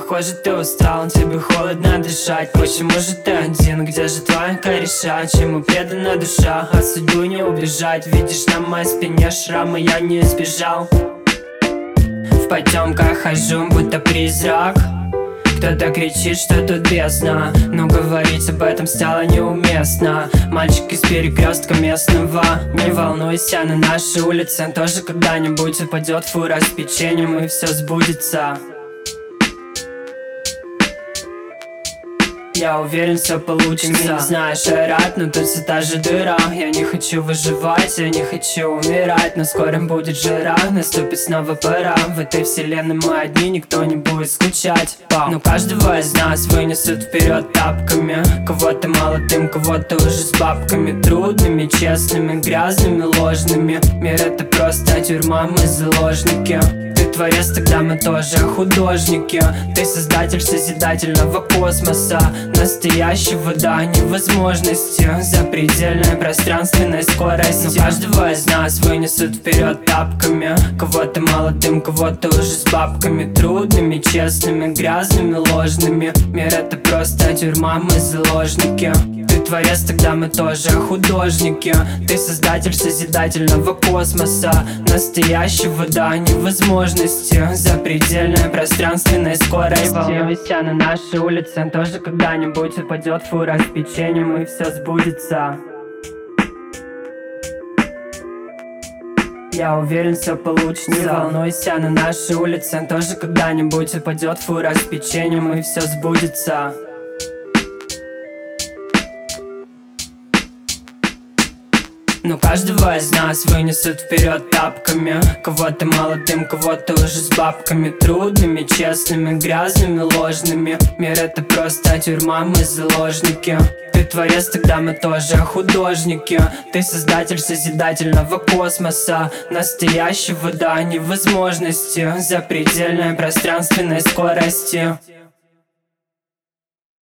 Похоже, ты устал, тебе холодно дышать. Почему же ты один, где же твоя кореша? Чему предана душа, от судьбу не убежать. Видишь, на моей спине шрамы, я не избежал. В потемках хожу, будто призрак. Кто-то кричит, что тут бездна, но говорить об этом стало неуместно. Мальчик из перекрестка местного, не волнуйся, на нашей улице тоже когда-нибудь упадет фура с печеньем, и все сбудется. Я уверен, все получится. Ты не знаешь, Айрат, но тут все та же дыра. Я не хочу выживать, я не хочу умирать, но скоро будет жара, наступит снова пора. В этой вселенной мы одни, никто не будет скучать. Но каждого из нас вынесут вперед тапками. Кого-то молодым, кого-то уже с бабками. Трудными, честными, грязными, ложными. Мир это просто тюрьма, мы заложники. Ты творец, тогда мы тоже художники. Ты создатель созидательного космоса, настоящего до невозможности, запредельной пространственной скорости. Но каждого из нас вынесут вперед тапками. Кого-то молодым, кого-то уже с бабками. Трудными, честными, грязными, ложными. Мир это просто тюрьма, мы заложники. Ты творец, тогда мы тоже художники. Ты создатель созидательного космоса, настоящего до невозможности, запредельной пространственной скорости. Волнуйся, на нашей улице тоже когда-нибудь упадет фура с печеньем, и все сбудется. Я уверен, все получится. Не волнуйся, на нашей улице тоже когда-нибудь упадет фура с печеньем, и все сбудется. Но каждого из нас вынесут вперед тапками. Кого-то молодым, кого-то уже с бабками. Трудными, честными, грязными, ложными. Мир это просто тюрьма, мы заложники. Ты творец, тогда мы тоже художники. Ты создатель созидательного космоса, настоящего до невозможности, запредельной пространственной скорости.